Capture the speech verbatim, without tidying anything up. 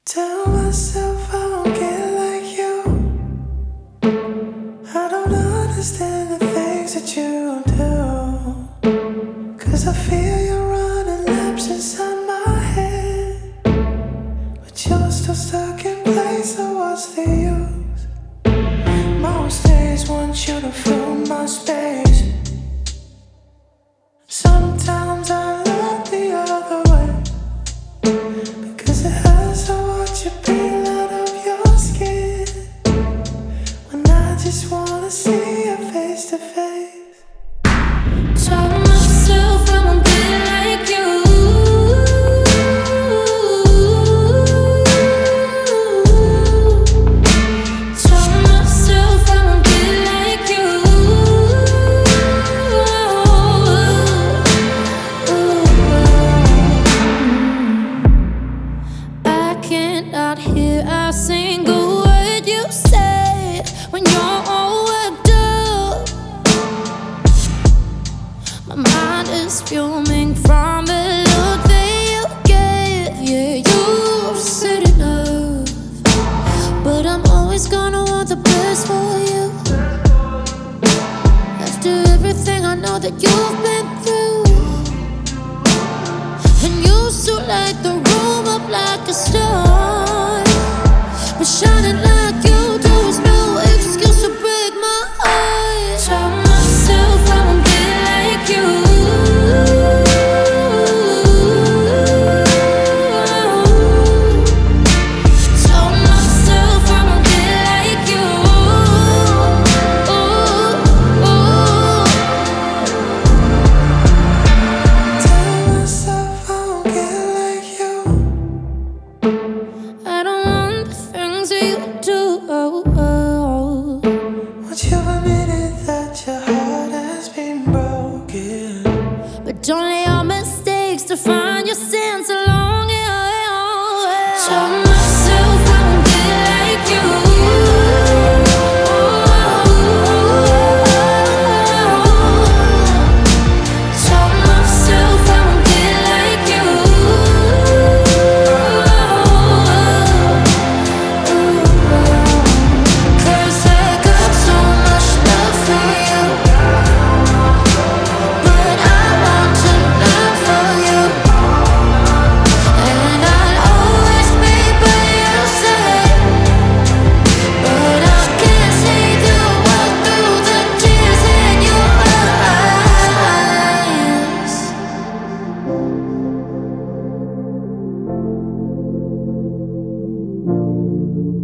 Tell myself I won't get like you. I don't understand the things that you do. Cause I feel you running laps inside my head, but you're still stuck in place, so what's the use? Most days want you to fill my space. Sometimes I look the other way, because it hurts to watch you peel out of your skin, when I just wanna see you face to face. Tell myself I won't be like you. Tell myself I won't be like you. I cannot hear a single word you say when you're all worked up. My mind is fuming from the look that you gave. Yeah, you've said enough, but I'm always gonna want the best for you. After everything I know that you've been through, and you used to light the room up like a star, but shining like you do is no excuse to break my heart. Tell myself I won't be like you. Tell myself I won't be like you. Tell myself I won't get like you. I don't want the things that you do. Once you've admitted that your heart has been broken, But don't let your mistakes define your sins along. Tell myself I won't be like you. Tell myself I won't be like you. Cause I got so much love for you, but I want to learn from you. And I'll always be by your side, but I can't see the world through the tears in your eyes.